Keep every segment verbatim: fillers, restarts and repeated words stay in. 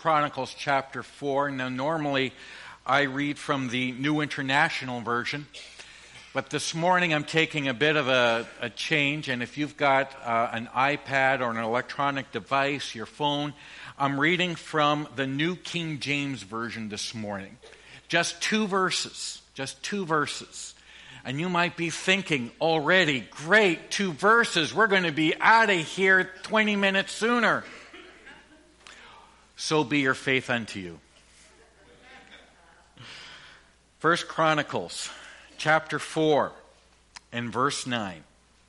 Chronicles chapter four. Now, normally I read from the New International Version, but this morning I'm taking a bit of a, a change, and if you've got uh, an iPad or an electronic device, your phone, I'm reading from the New King James Version this morning. Just two verses, just two verses. And you might be thinking already, great, two verses, we're going to be out of here twenty minutes sooner. So be your faith unto you. First Chronicles chapter four and verse nine.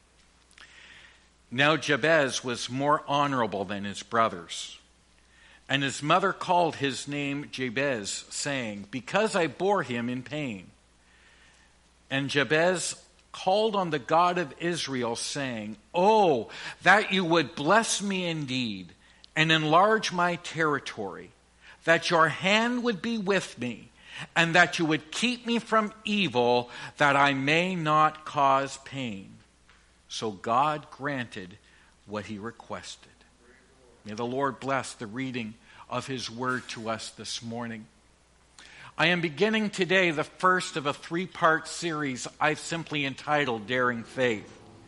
Now Jabez was more honorable than his brothers, and his mother called his name Jabez, saying, because I bore him in pain. And Jabez called on the God of Israel, saying, oh, that you would bless me indeed, and enlarge my territory, that your hand would be with me, and that you would keep me from evil, that I may not cause pain. So God granted what he requested. May the Lord bless the reading of his word to us this morning. I am beginning today the first of a three-part series I've simply entitled Daring Faith.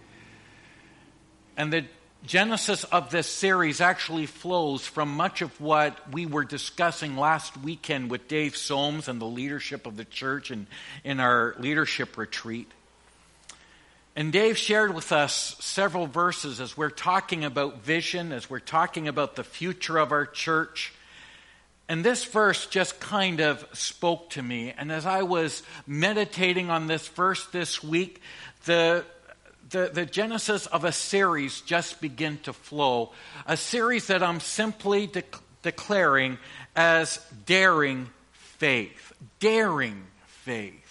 And the genesis of this series actually flows from much of what we were discussing last weekend with Dave Soames and the leadership of the church and in our leadership retreat. And Dave shared with us several verses as we're talking about vision, as we're talking about the future of our church. And this verse just kind of spoke to me. And as I was meditating on this verse this week, the The, the genesis of a series just began to flow. A series that I'm simply de- declaring as Daring Faith. Daring Faith.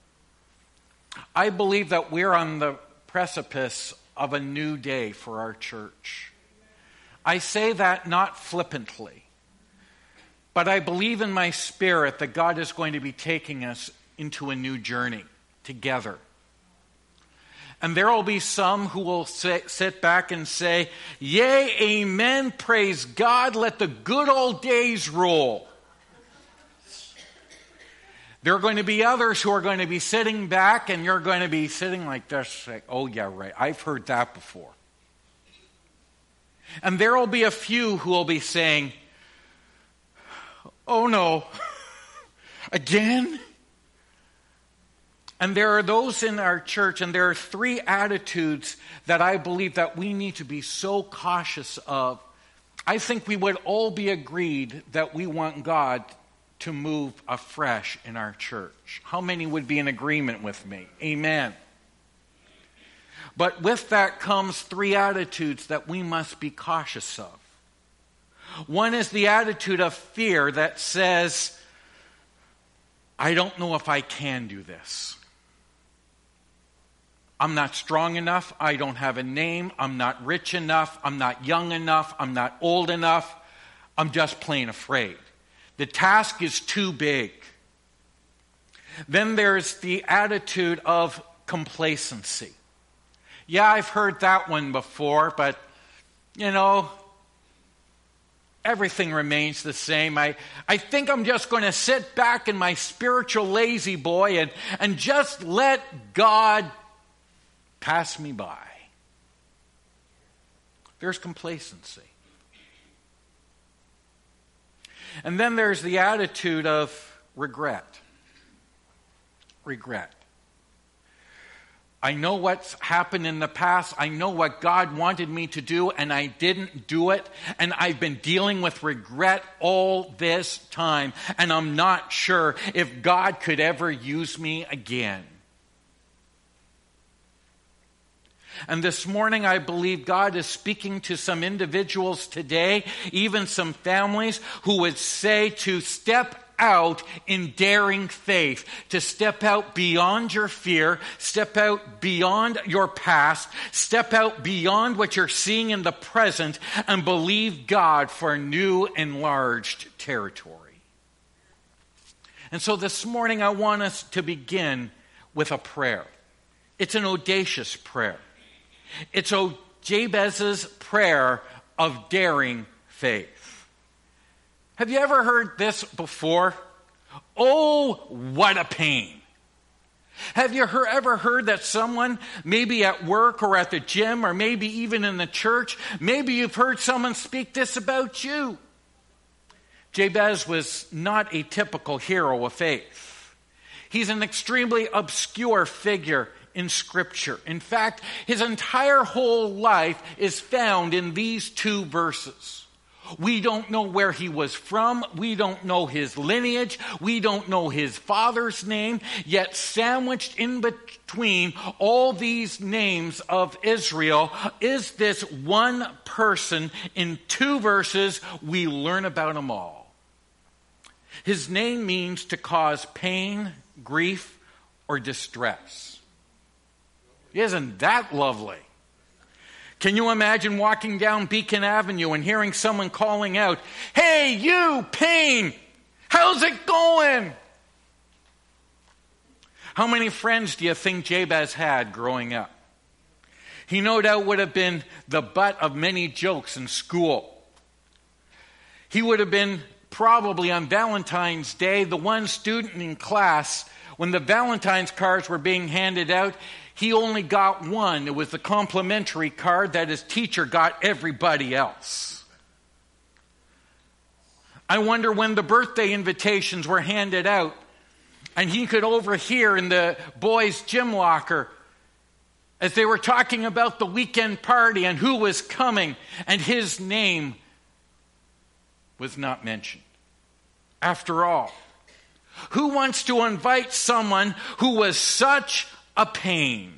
I believe that we're on the precipice of a new day for our church. I say that not flippantly, but I believe in my spirit that God is going to be taking us into a new journey together. And there will be some who will sit, sit back and say, yea, amen, praise God, let the good old days roll. There are going to be others who are going to be sitting back, and you're going to be sitting like this, like, oh yeah, right, I've heard that before. And there will be a few who will be saying, oh no, again? And there are those in our church, and there are three attitudes that I believe that we need to be so cautious of. I think we would all be agreed that we want God to move afresh in our church. How many would be in agreement with me? Amen. But with that comes three attitudes that we must be cautious of. One is the attitude of fear that says, I don't know if I can do this. I'm not strong enough. I don't have a name. I'm not rich enough. I'm not young enough. I'm not old enough. I'm just plain afraid. The task is too big. Then there's the attitude of complacency. Yeah, I've heard that one before, but, you know, everything remains the same. I, I think I'm just going to sit back in my spiritual lazy boy and, and just let God pass me by. There's complacency. And then there's the attitude of regret. Regret. I know what's happened in the past. I know what God wanted me to do, and I didn't do it. And I've been dealing with regret all this time. And I'm not sure if God could ever use me again. And this morning, I believe God is speaking to some individuals today, even some families, who would say to step out in daring faith, to step out beyond your fear, step out beyond your past, step out beyond what you're seeing in the present, and believe God for new enlarged territory. And so this morning, I want us to begin with a prayer. It's an audacious prayer. It's Jabez's prayer of daring faith. Have you ever heard this before? Oh, what a pain. Have you heard, ever heard that someone, maybe at work or at the gym or maybe even in the church, maybe you've heard someone speak this about you? Jabez was not a typical hero of faith. He's an extremely obscure figure in Scripture. In fact, his entire whole life is found in these two verses. We don't know where he was from. We don't know his lineage. We don't know his father's name. Yet sandwiched in between all these names of Israel is this one person. In two verses, we learn about him all. His name means to cause pain, grief, or distress. Isn't that lovely? Can you imagine walking down Beacon Avenue and hearing someone calling out, "Hey, you, Payne, how's it going?" How many friends do you think Jabez had growing up? He no doubt would have been the butt of many jokes in school. He would have been probably on Valentine's Day the one student in class when the Valentine's cards were being handed out. He only got one. It was the complimentary card that his teacher got everybody else. I wonder when the birthday invitations were handed out and he could overhear in the boys' gym locker as they were talking about the weekend party and who was coming, and his name was not mentioned. After all, who wants to invite someone who was such a pain?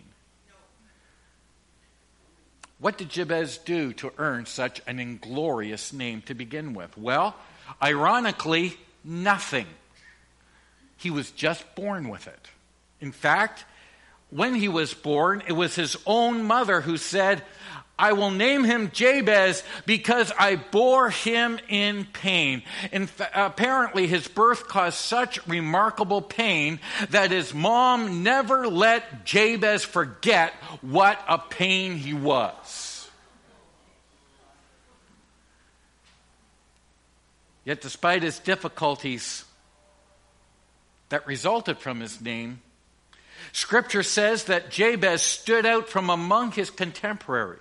What did Jabez do to earn such an inglorious name to begin with? Well, ironically, nothing. He was just born with it. In fact, when he was born, it was his own mother who said, "I will name him Jabez because I bore him in pain." In fa- apparently, his birth caused such remarkable pain that his mom never let Jabez forget what a pain he was. Yet despite his difficulties that resulted from his name, Scripture says that Jabez stood out from among his contemporaries.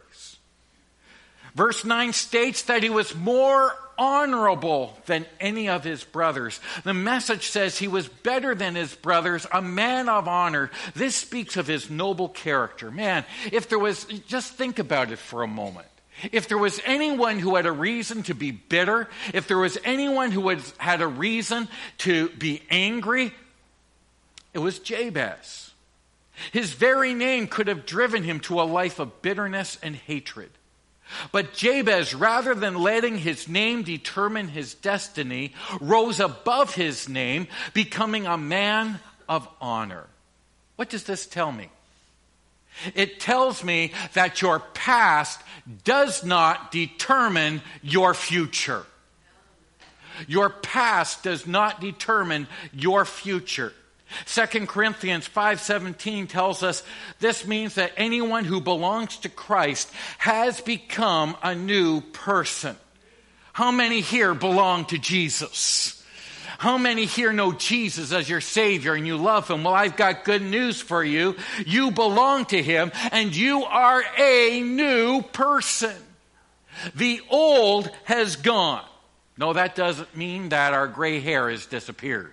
Verse nine states that he was more honorable than any of his brothers. The Message says he was better than his brothers, a man of honor. This speaks of his noble character. Man, if there was, just think about it for a moment. If there was anyone who had a reason to be bitter, if there was anyone who had, had a reason to be angry, it was Jabez. His very name could have driven him to a life of bitterness and hatred. But Jabez, rather than letting his name determine his destiny, rose above his name, becoming a man of honor. What does this tell me? It tells me that your past does not determine your future. Your past does not determine your future. Second Corinthians five seventeen tells us this means that anyone who belongs to Christ has become a new person. How many here belong to Jesus? How many here know Jesus as your Savior and you love Him? Well, I've got good news for you. You belong to Him and you are a new person. The old has gone. No, that doesn't mean that our gray hair has disappeared.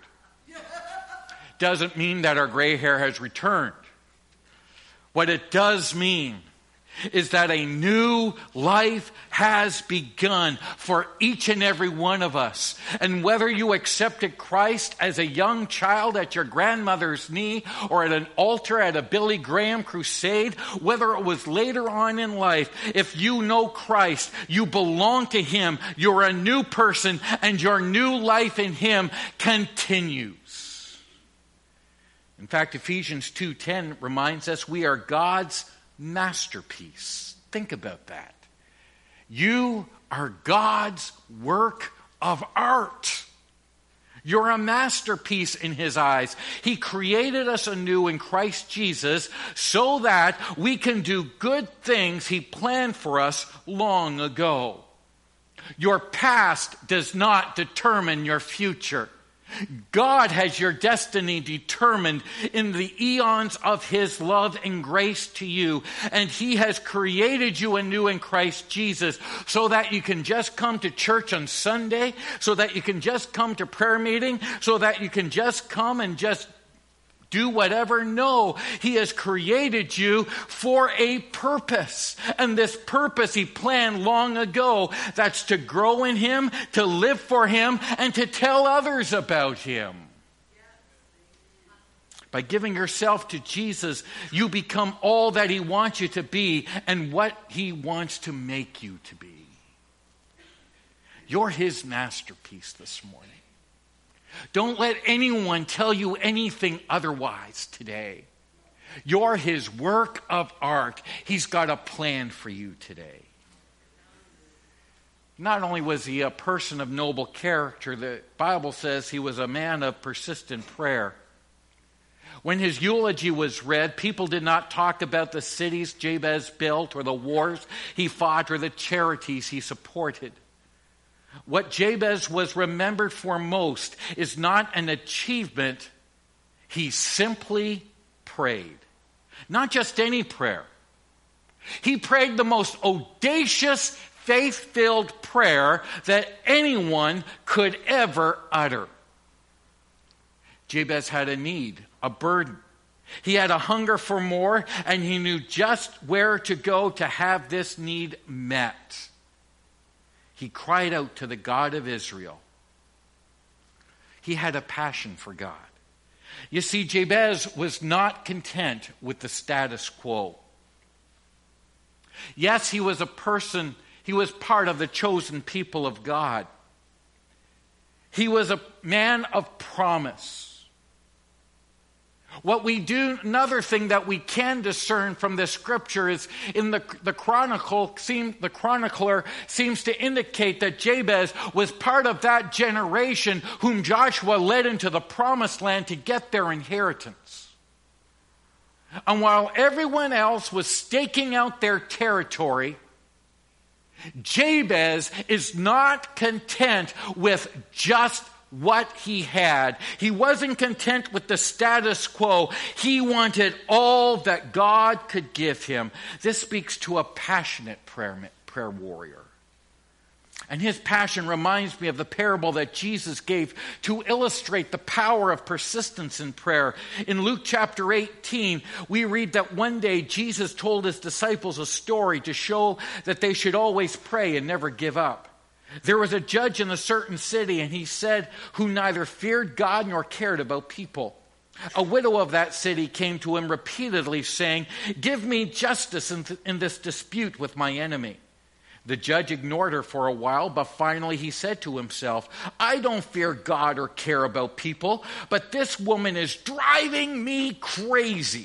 Doesn't mean that our gray hair has returned. What it does mean is that a new life has begun for each and every one of us. And whether you accepted Christ as a young child at your grandmother's knee or at an altar at a Billy Graham crusade, whether it was later on in life, if you know Christ, you belong to Him, you're a new person, and your new life in Him continues. In fact, Ephesians two ten reminds us we are God's masterpiece. Think about that. You are God's work of art. You're a masterpiece in His eyes. He created us anew in Christ Jesus so that we can do good things He planned for us long ago. Your past does not determine your future. God has your destiny determined in the eons of His love and grace to you. And He has created you anew in Christ Jesus so that you can just come to church on Sunday, so that you can just come to prayer meeting, so that you can just come and just do whatever. No, He has created you for a purpose. And this purpose He planned long ago. That's to grow in Him, to live for Him, and to tell others about Him. By giving yourself to Jesus, you become all that He wants you to be and what He wants to make you to be. You're His masterpiece this morning. Don't let anyone tell you anything otherwise today. You're His work of art. He's got a plan for you today. Not only was He a person of noble character, the Bible says He was a man of persistent prayer. When His eulogy was read, people did not talk about the cities Jabez built or the wars he fought or the charities he supported. What Jabez was remembered for most is not an achievement. He simply prayed. Not just any prayer. He prayed the most audacious, faith-filled prayer that anyone could ever utter. Jabez had a need, a burden. He had a hunger for more, and he knew just where to go to have this need met. He cried out to the God of Israel. He had a passion for God. You see, Jabez was not content with the status quo. Yes, he was a person, he was part of the chosen people of God. He was a man of promise. What we do, another thing that we can discern from this scripture is in the, the chronicle, seem, the chronicler seems to indicate that Jabez was part of that generation whom Joshua led into the promised land to get their inheritance. And while everyone else was staking out their territory, Jabez is not content with just what he had. He wasn't content with the status quo. He wanted all that God could give him. This speaks to a passionate prayer, prayer warrior. And his passion reminds me of the parable that Jesus gave to illustrate the power of persistence in prayer. In Luke chapter eighteen, we read that one day Jesus told his disciples a story to show that they should always pray and never give up. There was a judge in a certain city, and he said, who neither feared God nor cared about people. A widow of that city came to him repeatedly saying, "Give me justice in, th- in this dispute with my enemy." The judge ignored her for a while, but finally he said to himself, "I don't fear God or care about people, but this woman is driving me crazy.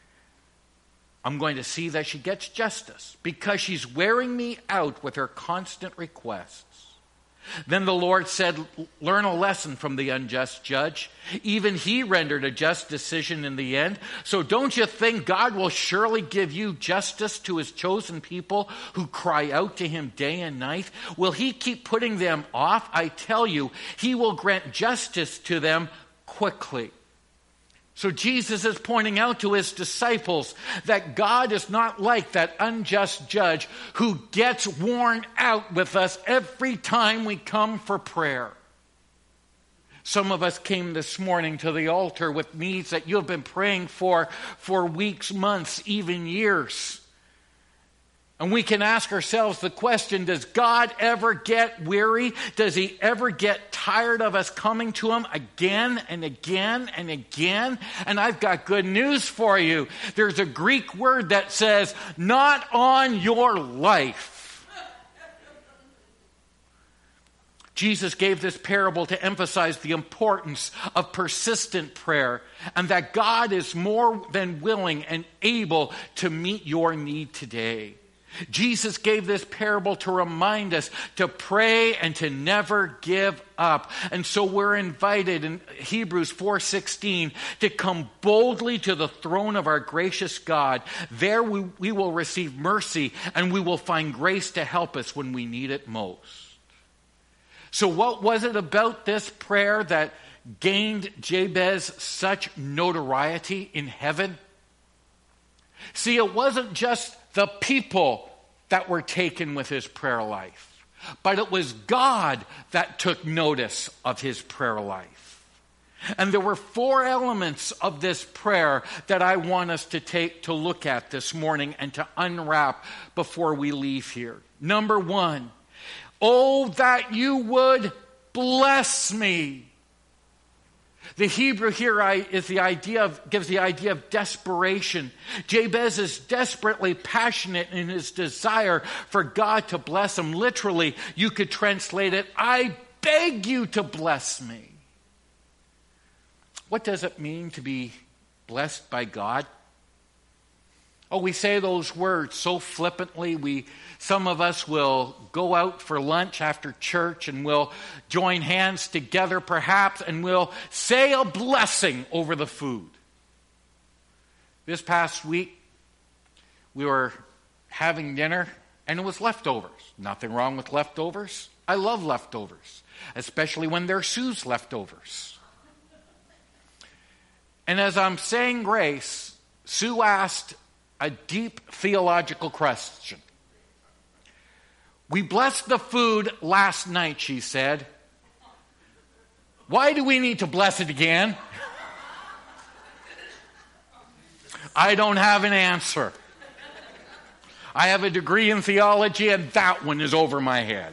I'm going to see that she gets justice because she's wearing me out with her constant requests." Then the Lord said, "Learn a lesson from the unjust judge. Even he rendered a just decision in the end. So don't you think God will surely give you justice to his chosen people who cry out to him day and night? Will he keep putting them off? I tell you, he will grant justice to them quickly." So Jesus is pointing out to his disciples that God is not like that unjust judge who gets worn out with us every time we come for prayer. Some of us came this morning to the altar with needs that you've been praying for for weeks, months, even years. And we can ask ourselves the question, does God ever get weary? Does he ever get tired of us coming to him again and again and again? And I've got good news for you. There's a Greek word that says, "not on your life." Jesus gave this parable to emphasize the importance of persistent prayer and that God is more than willing and able to meet your need today. Jesus gave this parable to remind us to pray and to never give up. And so we're invited in Hebrews four sixteen to come boldly to the throne of our gracious God. There we, we will receive mercy and we will find grace to help us when we need it most. So what was it about this prayer that gained Jabez such notoriety in heaven? See, it wasn't just the people that were taken with his prayer life, but it was God that took notice of his prayer life. And there were four elements of this prayer that I want us to take to look at this morning and to unwrap before we leave here. Number one, oh, that you would bless me. The Hebrew here is the idea of, gives the idea of desperation. Jabez is desperately passionate in his desire for God to bless him. Literally, you could translate it, I beg you to bless me. What does it mean to be blessed by God? Oh, we say those words so flippantly. We, some of us will go out for lunch after church and we'll join hands together perhaps and we'll say a blessing over the food. This past week, we were having dinner and it was leftovers. Nothing wrong with leftovers. I love leftovers, especially when they're Sue's leftovers. And as I'm saying grace, Sue asked a deep theological question. We blessed the food last night, she said. Why do we need to bless it again? I don't have an answer. I have a degree in theology and that one is over my head.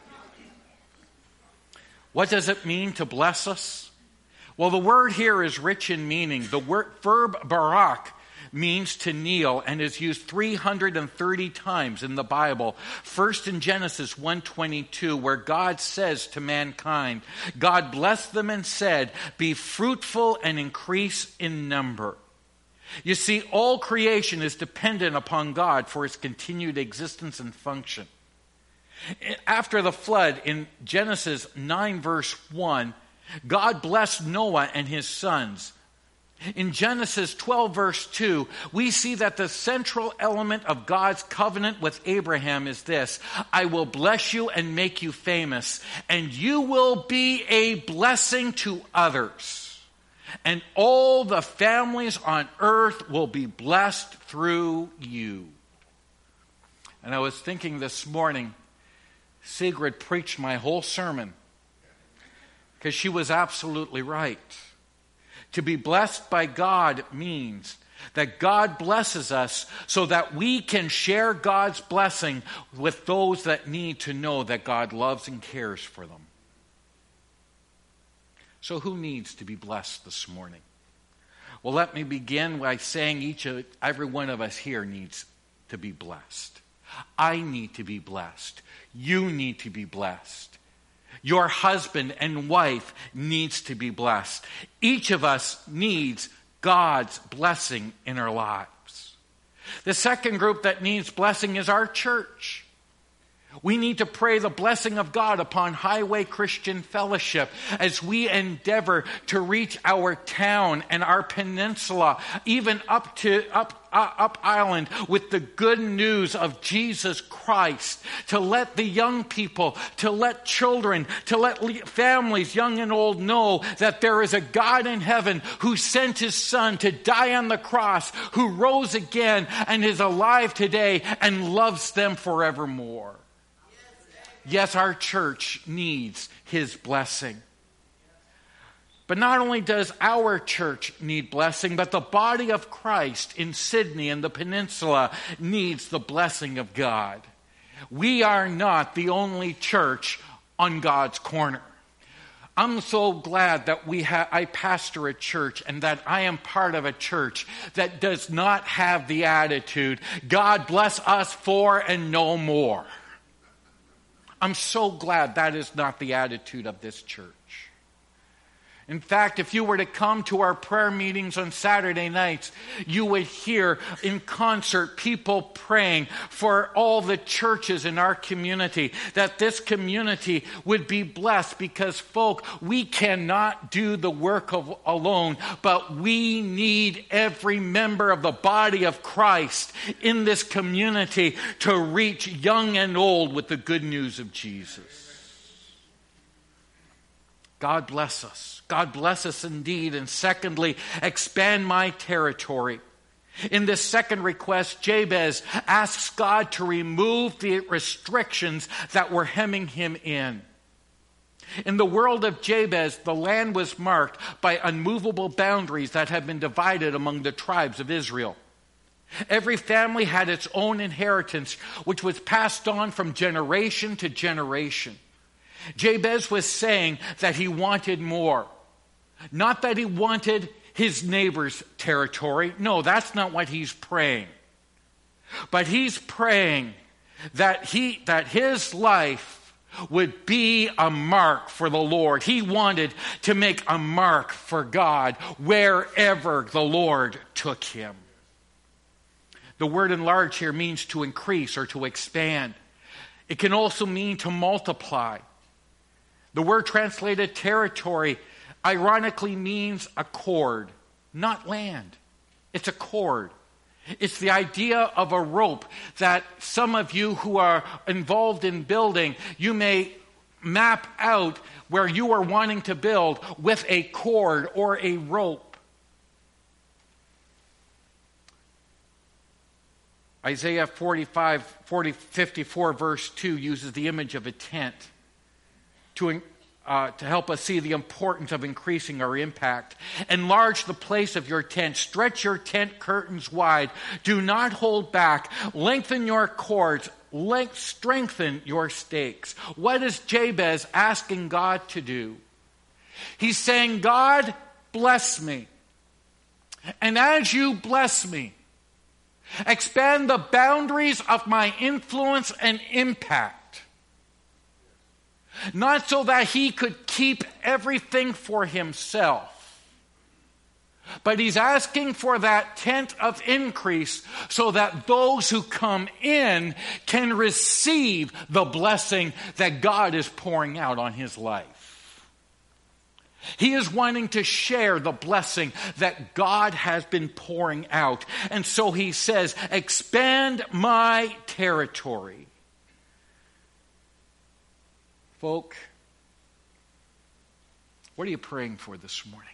What does it mean to bless us? Well, the word here is rich in meaning. The word, verb barak means to kneel and is used three hundred thirty times in the Bible. First in Genesis one twenty-two, where God says to mankind, God blessed them and said, be fruitful and increase in number. You see, all creation is dependent upon God for its continued existence and function. After the flood in Genesis nine verse one, God blessed Noah and his sons. In Genesis twelve verse two, we see that the central element of God's covenant with Abraham is this: I will bless you and make you famous, and you will be a blessing to others. And all the families on earth will be blessed through you. And I was thinking this morning, Sigrid preached my whole sermon because she was absolutely right. To be blessed by God means that God blesses us so that we can share God's blessing with those that need to know that God loves and cares for them. So who needs to be blessed this morning? Well, let me begin by saying each of, every one of us here needs to be blessed. I need to be blessed. You need to be blessed. Your husband and wife needs to be blessed. Each of us needs God's blessing in our lives. The second group that needs blessing is our church. We need to pray the blessing of God upon Highway Christian Fellowship as we endeavor to reach our town and our peninsula, even up to up uh, up island, with the good news of Jesus Christ. To let the young people, to let children, to let families, young and old, know that there is a God in heaven who sent his Son to die on the cross, who rose again and is alive today and loves them forevermore. Yes, our church needs his blessing. But not only does our church need blessing, but the body of Christ in Sydney and the peninsula needs the blessing of God. We are not the only church on God's corner. I'm so glad that we ha- I pastor a church and that I am part of a church that does not have the attitude, God bless us for and no more. I'm so glad that is not the attitude of this church. In fact, if you were to come to our prayer meetings on Saturday nights, you would hear in concert people praying for all the churches in our community, that this community would be blessed because, folk, we cannot do the work of, alone, but we need every member of the body of Christ in this community to reach young and old with the good news of Jesus. God bless us. God bless us indeed. And secondly, expand my territory. In this second request, Jabez asks God to remove the restrictions that were hemming him in. In the world of Jabez, the land was marked by unmovable boundaries that had been divided among the tribes of Israel. Every family had its own inheritance, which was passed on from generation to generation. Jabez was saying that he wanted more. Not that he wanted his neighbor's territory. No, that's not what he's praying. But he's praying that he that his life would be a mark for the Lord. He wanted to make a mark for God wherever the Lord took him. The word enlarge here means to increase or to expand. It can also mean to multiply. The word translated territory ironically means a cord, not land. It's a cord. It's the idea of a rope that some of you who are involved in building, you may map out where you are wanting to build with a cord or a rope. Isaiah forty-five, forty, fifty-four verse two uses the image of a tent to Uh, to help us see the importance of increasing our impact. Enlarge the place of your tent. Stretch your tent curtains wide. Do not hold back. Lengthen your cords. Length, strengthen your stakes. What is Jabez asking God to do? He's saying, God, bless me. And as you bless me, expand the boundaries of my influence and impact. Not so that he could keep everything for himself, but he's asking for that tent of increase so that those who come in can receive the blessing that God is pouring out on his life. He is wanting to share the blessing that God has been pouring out. And so he says, expand my territory. Folk, what are you praying for this morning?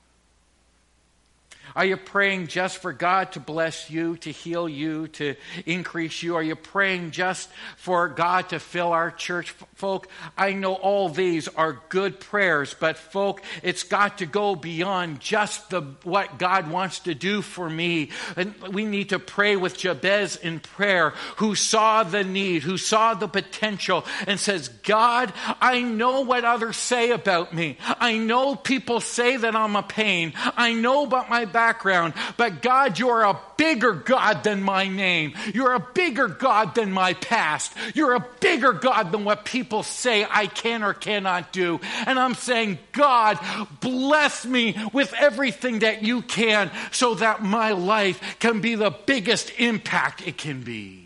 Are you praying just for God to bless you, to heal you, to increase you? Are you praying just for God to fill our church? Folk, I know all these are good prayers, but folk, it's got to go beyond just the what God wants to do for me. And we need to pray with Jabez in prayer, who saw the need, who saw the potential, and says, God, I know what others say about me. I know people say that I'm a pain. I know about my background, but God, you're a bigger God than my name. You're a bigger God than my past. You're a bigger God than what people say I can or cannot do. And I'm saying, God, bless me with everything that you can so that my life can be the biggest impact it can be.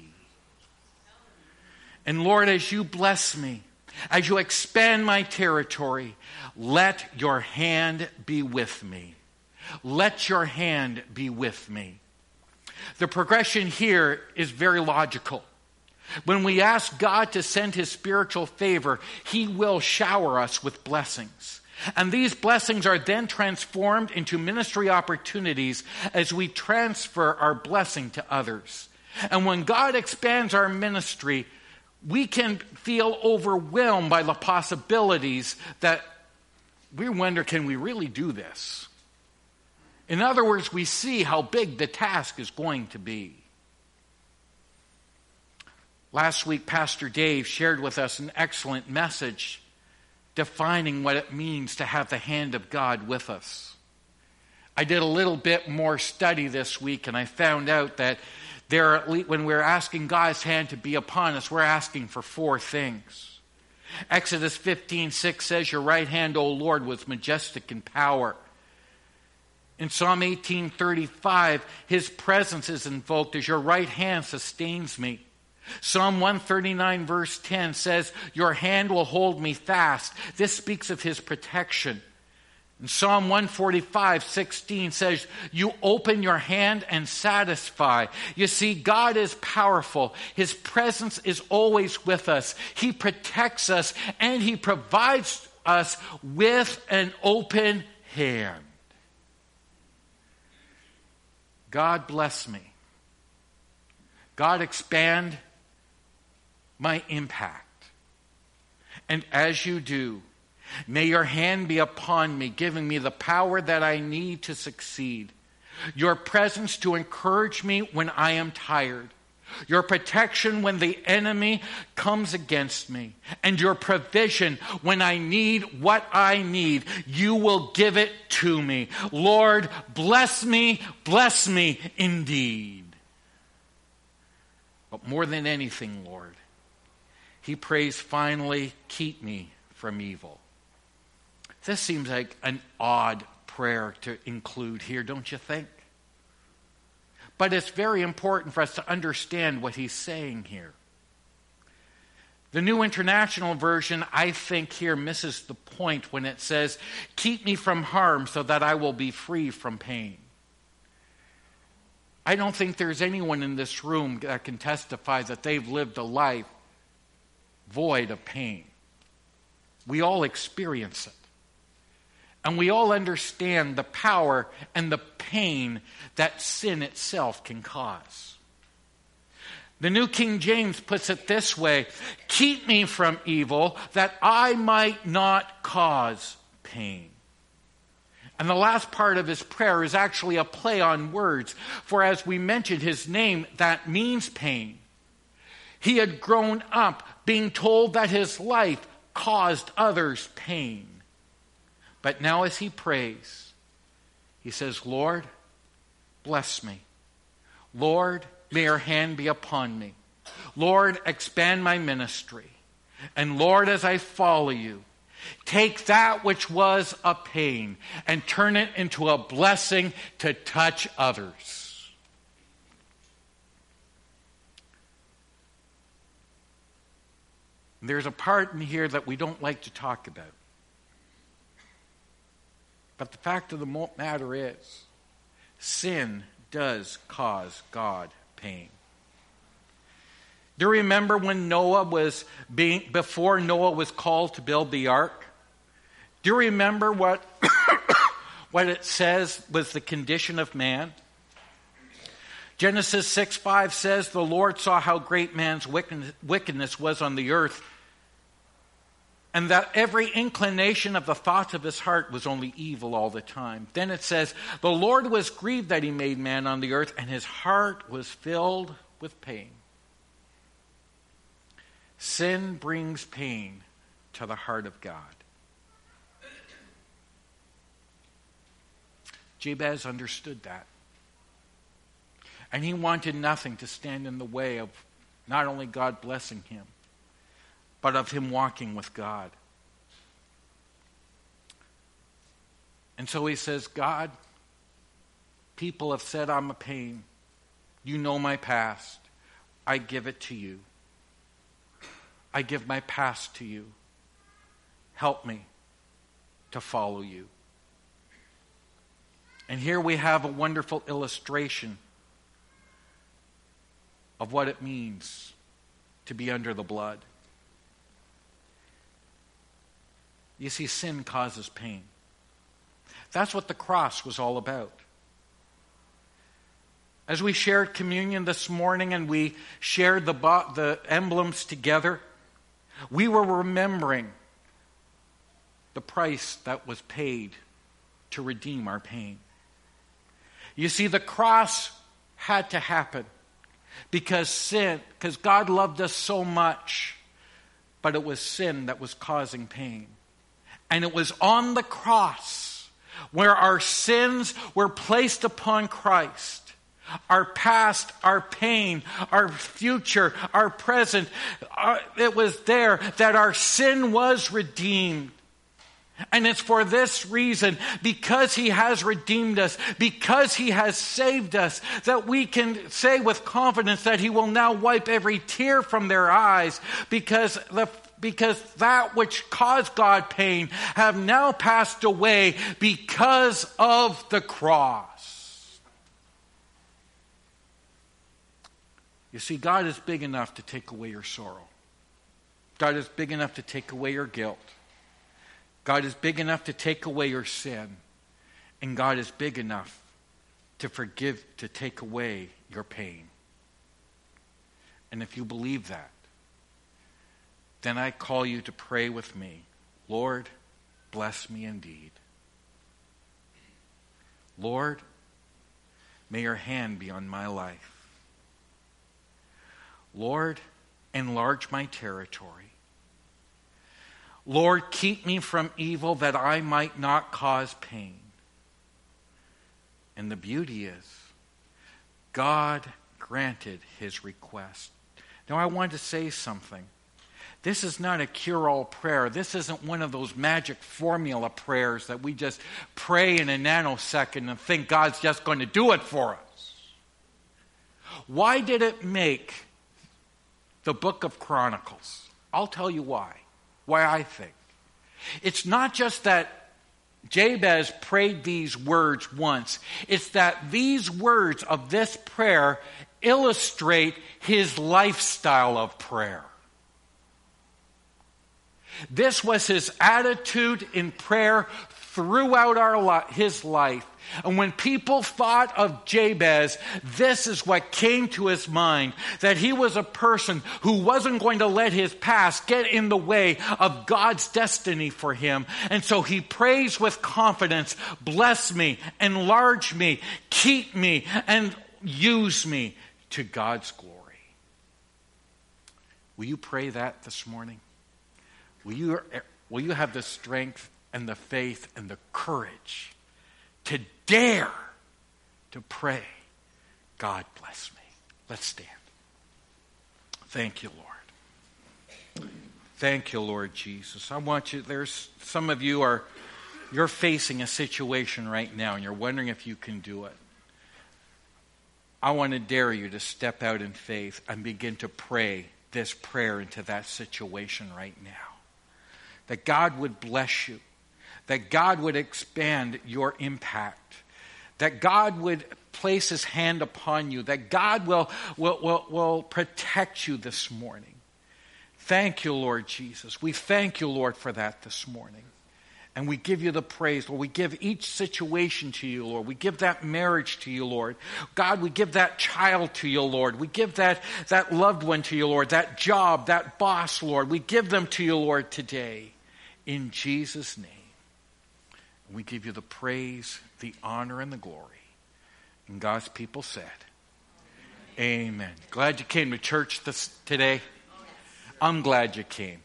And Lord, as you bless me, as you expand my territory, let your hand be with me. Let your hand be with me. The progression here is very logical. When we ask God to send his spiritual favor, he will shower us with blessings. And these blessings are then transformed into ministry opportunities as we transfer our blessing to others. And when God expands our ministry, we can feel overwhelmed by the possibilities that we wonder, can we really do this? In other words, we see how big the task is going to be. Last week, Pastor Dave shared with us an excellent message defining what it means to have the hand of God with us. I did a little bit more study this week, and I found out that there, are, when we're asking God's hand to be upon us, we're asking for four things. Exodus fifteen six says, your right hand, O Lord, was majestic in power. In Psalm eighteen thirty-five, his presence is invoked as your right hand sustains me. Psalm one thirty-nine verse ten says, your hand will hold me fast. This speaks of his protection. And Psalm one forty-five sixteen says, you open your hand and satisfy. You see, God is powerful. His presence is always with us. He protects us and he provides us with an open hand. God bless me. God expand my impact. And as you do, may your hand be upon me, giving me the power that I need to succeed. Your presence to encourage me when I am tired. Your protection when the enemy comes against me. And your provision when I need what I need. You will give it to me. Lord, bless me, bless me indeed. But more than anything, Lord, he prays finally, keep me from evil. This seems like an odd prayer to include here, don't you think? But it's very important for us to understand what he's saying here. The New International Version, I think, here misses the point when it says, keep me from harm so that I will be free from pain. I don't think there's anyone in this room that can testify that they've lived a life void of pain. We all experience it. And we all understand the power and the pain that sin itself can cause. The New King James puts it this way, keep me from evil that I might not cause pain. And the last part of his prayer is actually a play on words. For as we mentioned, his name, that means pain. He had grown up being told that his life caused others pain. But now as he prays, he says, Lord, bless me. Lord, may your hand be upon me. Lord, expand my ministry. And Lord, as I follow you, take that which was a pain and turn it into a blessing to touch others. There's a part in here that we don't like to talk about. But the fact of the matter is, sin does cause God pain. Do you remember when Noah was being, before Noah was called to build the ark? Do you remember what, what it says was the condition of man? Genesis six five says, the Lord saw how great man's wickedness was on the earth, and that every inclination of the thoughts of his heart was only evil all the time. Then it says, the Lord was grieved that he made man on the earth, and his heart was filled with pain. Sin brings pain to the heart of God. Jabez understood that. And he wanted nothing to stand in the way of not only God blessing him, but of him walking with God. And so he says, God, people have said I'm a pain. You know my past. I give it to you. I give my past to you. Help me to follow you. And here we have a wonderful illustration of what it means to be under the blood. You see, sin causes pain. That's what the cross was all about. As we shared communion this morning and we shared the, the emblems together, we were remembering the price that was paid to redeem our pain. You see, the cross had to happen because sin, because God loved us so much, but it was sin that was causing pain. And it was on the cross where our sins were placed upon Christ. Our past, our pain, our future, our present, our, it was there that our sin was redeemed. And it's for this reason, because he has redeemed us, because he has saved us, that we can say with confidence that he will now wipe every tear from their eyes, because the Because that which caused God pain have now passed away because of the cross. You see, God is big enough to take away your sorrow. God is big enough to take away your guilt. God is big enough to take away your sin. And God is big enough to forgive, to take away your pain. And if you believe that, then I call you to pray with me. Lord, bless me indeed. Lord, may your hand be on my life. Lord, enlarge my territory. Lord, keep me from evil that I might not cause pain. And the beauty is, God granted his request. Now I want to say something. This is not a cure-all prayer. This isn't one of those magic formula prayers that we just pray in a nanosecond and think God's just going to do it for us. Why did it make the book of Chronicles? I'll tell you why. Why I think. It's not just that Jabez prayed these words once. It's that these words of this prayer illustrate his lifestyle of prayer. This was his attitude in prayer throughout our li- his life. And when people thought of Jabez, this is what came to his mind, that he was a person who wasn't going to let his past get in the way of God's destiny for him. And so he prays with confidence, bless me, enlarge me, keep me, and use me to God's glory. Will you pray that this morning? Will you, will you have the strength and the faith and the courage to dare to pray, God bless me? Let's stand. Thank you, Lord. Thank you, Lord Jesus. I want you, there's some of you are, you're facing a situation right now and you're wondering if you can do it. I want to dare you to step out in faith and begin to pray this prayer into that situation right now. That God would bless you. That God would expand your impact. That God would place his hand upon you. That God will, will, will, will protect you this morning. Thank you, Lord Jesus. We thank you, Lord, for that this morning. And we give you the praise, Lord. We give each situation to you, Lord. We give that marriage to you, Lord. God, we give that child to you, Lord. We give that, that loved one to you, Lord. That job, that boss, Lord. We give them to you, Lord, today. In Jesus' name. We give you the praise, the honor, and the glory. And God's people said, Amen. Amen. Glad you came to church this, today. I'm glad you came.